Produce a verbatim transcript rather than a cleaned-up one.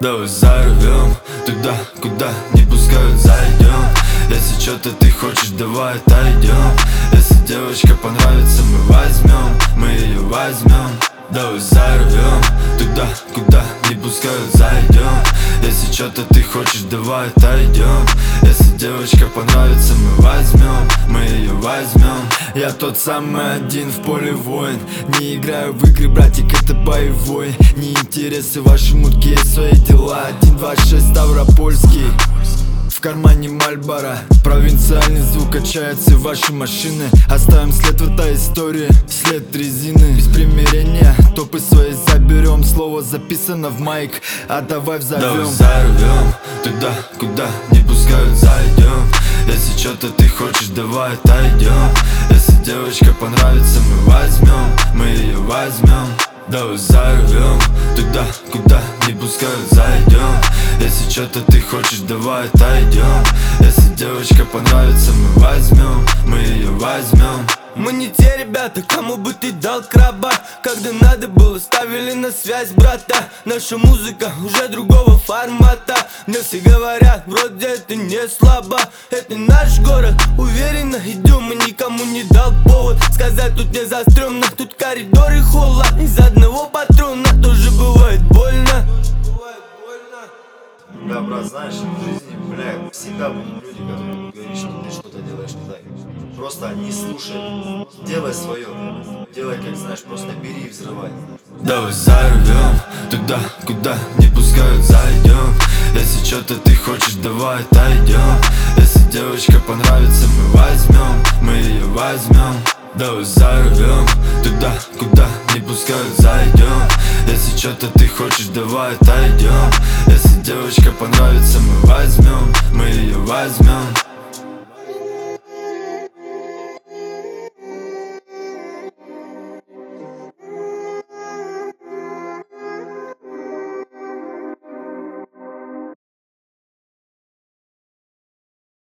Давай взорвем туда, куда не пускают, зайдем. Если что-то ты хочешь, давай отойдем. Если девочка понравится, мы возьмем, мы ее возьмем. Давай взорвем туда, куда не пускают, зайдем. Если что-то ты хочешь, давай отойдем. Если девочка понравится, мы возьмем, мы ее возьмем. Я тот самый один в поле воин. Не играю в игры, братик, это боевой. Не интересы ваши мутки, есть свои дела. Один, два, шесть, Ставропольский. В кармане Мальборо. Провинциальный звук качается в ваши машины. Оставим след в этой истории, след резины. Без примирения топы свои заберем. Слово записано в майк, а давай взорвем. Давай взорвем туда, куда не пускают, зайдем. Если что-то ты хочешь, давай отойдем. Если девочка понравится, мы возьмем, мы ее возьмем. Давай взорвем туда, куда не пускают, зайдем. Если что-то ты хочешь, давай отойдем. Если девочка понравится, мы возьмем, мы ее возьмем. Мы не те ребята, кому бы ты дал краба. Когда надо было, ставили на связь, брата. Наша музыка уже другого формата. Мне все говорят, вроде это не слабо. Это наш город, уверенно идем. И никому не дал повод сказать, тут не застрёмно. Тут коридоры холла, из одного патрона тоже бывает больно. Да, брат, знаешь, в жизни, бля, всегда будут люди, которые будут говорить, что ты что-то делаешь не так. Просто не слушай, делай свое, делай, как знаешь, просто бери и взрывай. Давай взорвем туда, куда не пускают, зайдем. Если что-то ты хочешь, давай отойдем. Если девочка понравится, мы возьмем, мы ее возьмем. Давай взорвем туда, куда не пускают, зайдем. Если что-то ты хочешь, давай отойдем. Если девочка понравится, мы возьмем, мы ее возьмем.